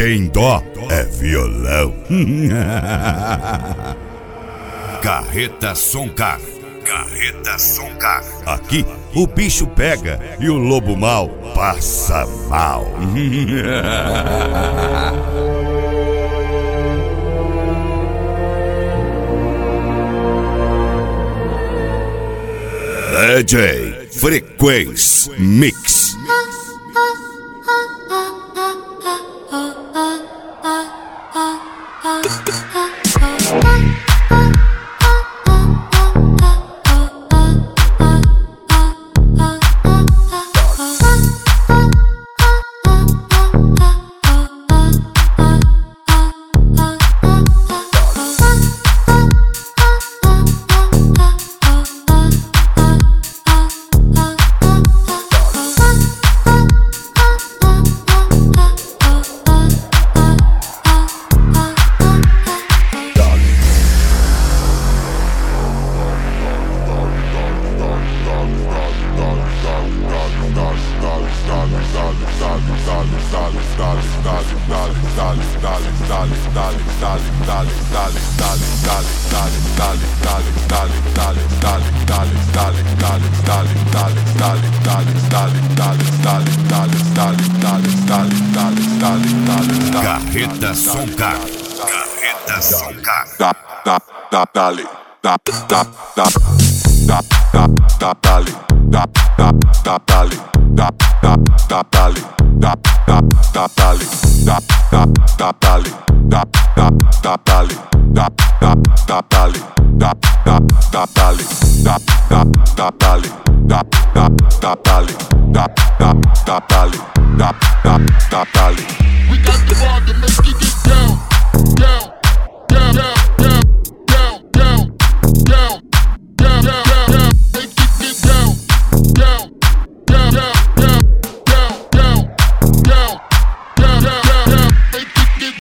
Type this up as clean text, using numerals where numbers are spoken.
tem dó é violão. Carreta Soncar. Carreta Soncar. Aqui o bicho pega e o lobo mau passa mal. DJ Frequência Mix. Carreta Soncar. Carreta Soncar. Dali. We got the ball to make